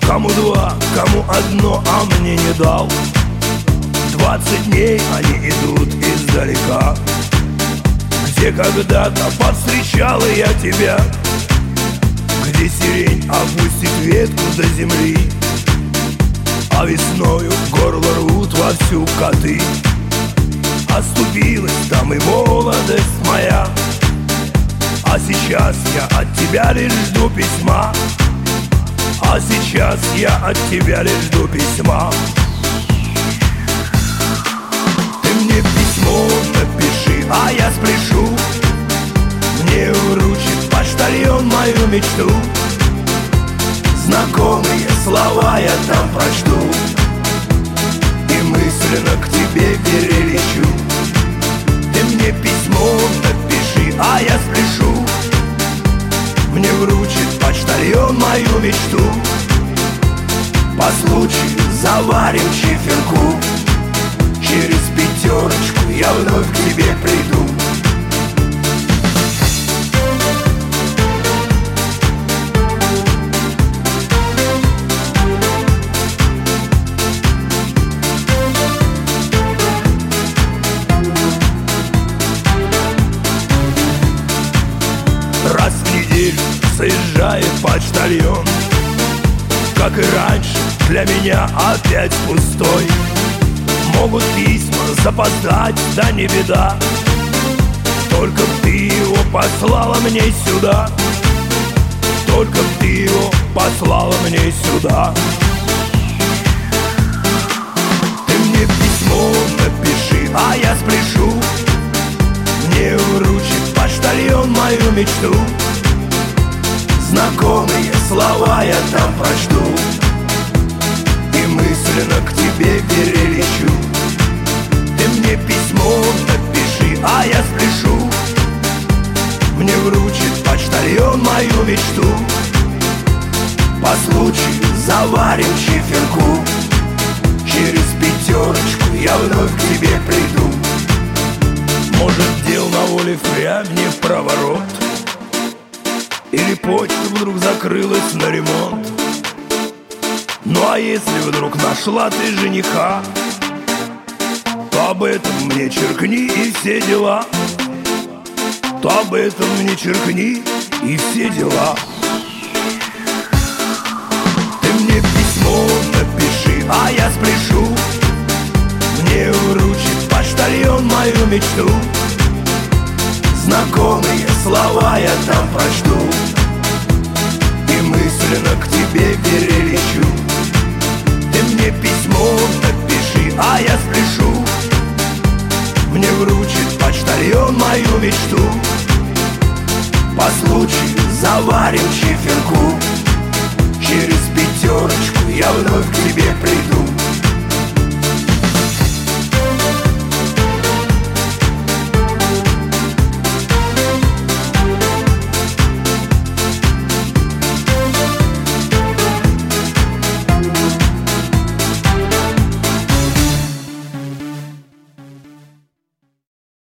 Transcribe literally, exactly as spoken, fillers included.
Кому два, кому одно, а мне не дал. Двадцать дней они идут издалека, где когда-то повстречал я тебя, где сирень опустит ветку до земли, а весною горло рвут вовсю коты. Оступилась там и молодость моя, а сейчас я от тебя лишь жду письма. А сейчас я от тебя лишь жду письма. Ты мне письмо напиши, а я спрешу. Мне вручит почтальон мою мечту. Знакомые слова я там прочту и мысленно к тебе перелечу. Ты мне письмо напиши, а я спрешу. Мне вручит почтальон мою мечту. По случаю заварим чиферку. Через пятерочку я вновь к тебе приду. Раз в неделю заезжает почтальон, как и раньше, для меня опять пустой. Могут письма запоздать, да не беда, только б ты его послала мне сюда. Только б ты его послала мне сюда. Ты мне письмо напиши, а я спрешу. Мне вручит почтальон мою мечту. Знакомые слова я там прочту и мысленно к тебе перелечу. Ты мне письмо напиши, а я спрешу. Мне вручит почтальон мою мечту. По случаю заварим чиферку. Через пятерочку я вновь к тебе приду. Может, дел на воле впрямь не в проворот, или почта вдруг закрылась на ремонт. Ну а если вдруг нашла ты жениха, то об этом мне черкни и все дела. То об этом мне черкни и все дела. Ты мне письмо напиши, а я спрешу. Мне вручит почтальон мою мечту. Знакомые слова я там прочту и мысленно к тебе перелечу. Ты мне письмо напиши, а я спрешу. Мне вручит почтальон мою мечту. По случаю заварим чиферку. Через пятерочку я вновь к тебе приду.